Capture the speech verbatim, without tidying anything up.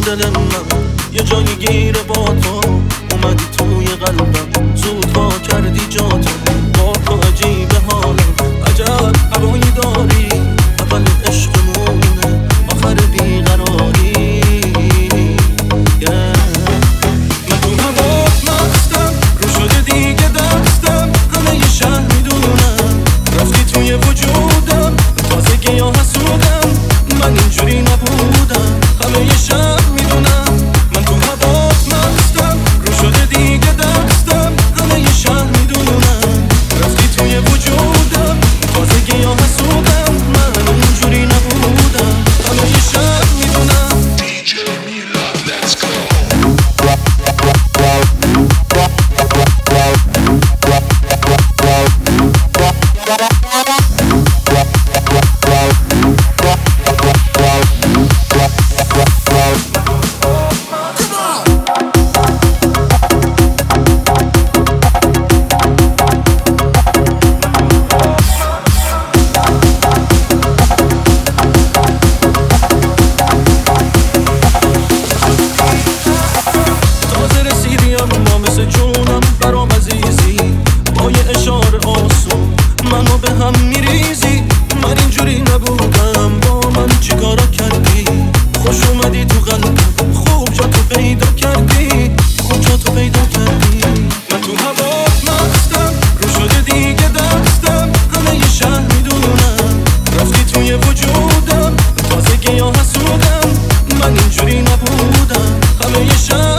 دل من یه جایی گیره با تو، اومدی توی قلبم زود وا کردی جاتو. با تو عجیب حالم، عجب هوایی داری، اول عشقمونه آخر بیقراری. yeah. من تو هوات مستم، رو شده دیگه دستم، همه یه شهر میدونم رفتی توی وجودم. تازگی یا حسودم، من اینجوری نبودم، همه یه شهر میدونم. من تو هوات مستم، رو شده دیگه دستم، همه یه شهر میدونم رفتی توی وجودم. تازگی یا حسودم، من اینجوری نبودم، همه یه شهر میدونم. جونم برام عزیزی، با یه اشاره آسون منو به هم میریزی. من اینجوری نبودم، با من چیکارا کردی؟ خوش اومدی تو قلبم، خوب جا تو پیدا کردی، خوب جا تو پیدا کردی. من تو هوات مستم، رو شده دیگه دستم، همه یه شهر میدونم رفتی توی وجودم. تازگی یا حسودم، من اینجوری نبودم، همه یه شهر